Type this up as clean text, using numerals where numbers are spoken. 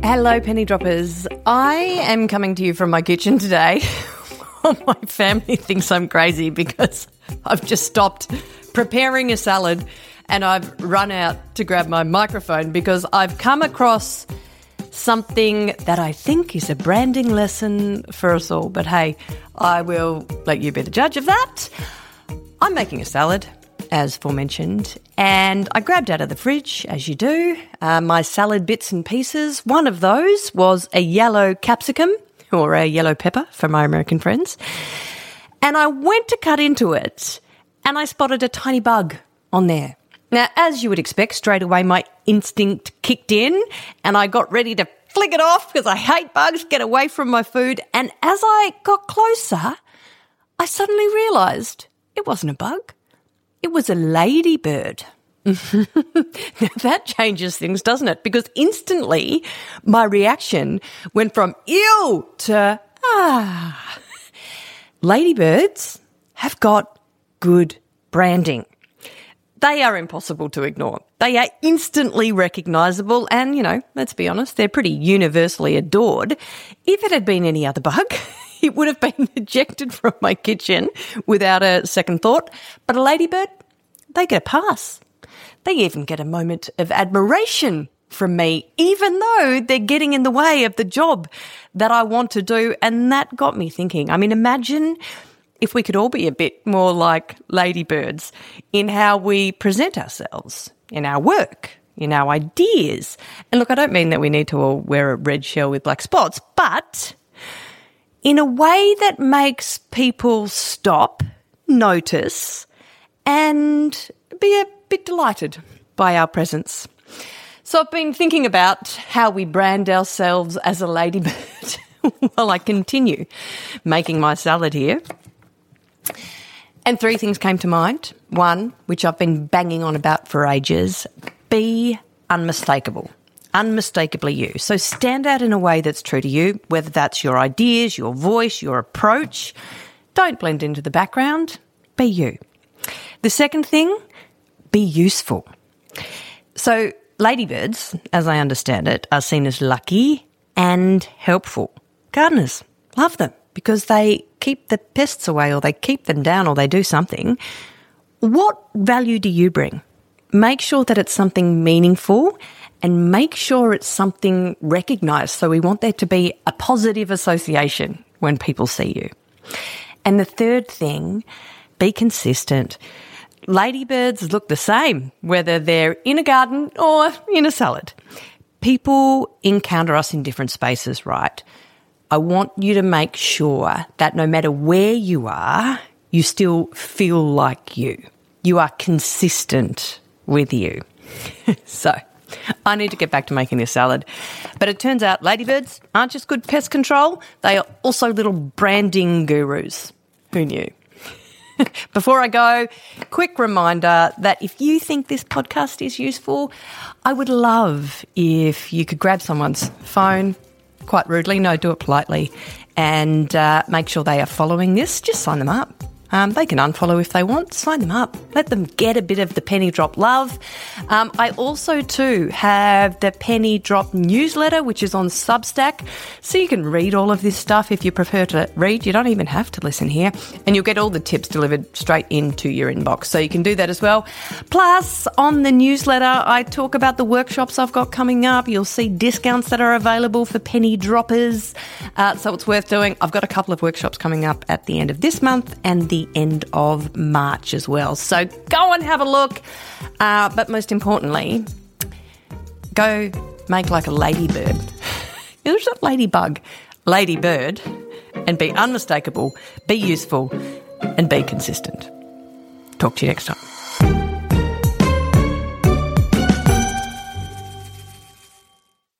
Hello, Penny Droppers. I am coming to you from my kitchen today. My family thinks I'm crazy because I've just stopped preparing a salad and I've run out to grab my microphone because I've come across something that I think is a branding lesson for us all. But hey, I will let you be the judge of that. I'm making a salad, as aforementioned, and I grabbed out of the fridge, as you do, my salad bits and pieces. One of those was a yellow capsicum, or a yellow pepper for my American friends, and I went to cut into it, and I spotted a tiny bug on there. Now, as you would expect, straight away my instinct kicked in, and I got ready to flick it off because I hate bugs, get away from my food, and as I got closer, I suddenly realised it wasn't a bug. It was a ladybird. Now that changes things, doesn't it? Because instantly my reaction went from ew to ah. Ladybirds have got good branding. They are impossible to ignore. They are instantly recognisable and, you know, let's be honest, they're pretty universally adored. If it had been any other bug, it would have been ejected from my kitchen without a second thought. But a ladybird, they get a pass. They even get a moment of admiration from me, even though they're getting in the way of the job that I want to do. And that got me thinking. I mean, imagine if we could all be a bit more like ladybirds in how we present ourselves, in our work, in our ideas. And look, I don't mean that we need to all wear a red shell with black spots, but in a way that makes people stop, notice, and be a bit delighted by our presence. So I've been thinking about how we brand ourselves as a ladybird while I continue making my salad here. And three things came to mind. One, which I've been banging on about for ages, be unmistakable. Unmistakably you. So stand out in a way that's true to you, whether that's your ideas, your voice, your approach. Don't blend into the background. Be you. The second thing, be useful. So ladybirds, as I understand it, are seen as lucky and helpful. Gardeners love them because they keep the pests away or they keep them down or they do something. What value do you bring? Make sure that it's something meaningful and make sure it's something recognised. So we want there to be a positive association when people see you. And the third thing, be consistent. Ladybirds look the same, whether they're in a garden or in a salad. People encounter us in different spaces, right? I want you to make sure that no matter where you are, you still feel like you. You are consistent with you. So I need to get back to making this salad. But it turns out ladybirds aren't just good pest control, they are also little branding gurus. Who knew? Before I go, quick reminder that if you think this podcast is useful, I would love if you could grab someone's phone, quite rudely, no, do it politely, and make sure they are following this. Just sign them up. They can unfollow if they want. Sign them up. Let them get a bit of the Penny Drop love. I also, too, have the Penny Drop newsletter, which is on Substack. So you can read all of this stuff if you prefer to read. You don't even have to listen here. And you'll get all the tips delivered straight into your inbox. So you can do that as well. Plus, on the newsletter, I talk about the workshops I've got coming up. You'll see discounts that are available for Penny Droppers. So it's worth doing. I've got a couple of workshops coming up at the end of this month and the end of March as well. So go and have a look. But most importantly, go make like a ladybird. It's not ladybug, ladybird, and be unmistakable, be useful, and be consistent. Talk to you next time.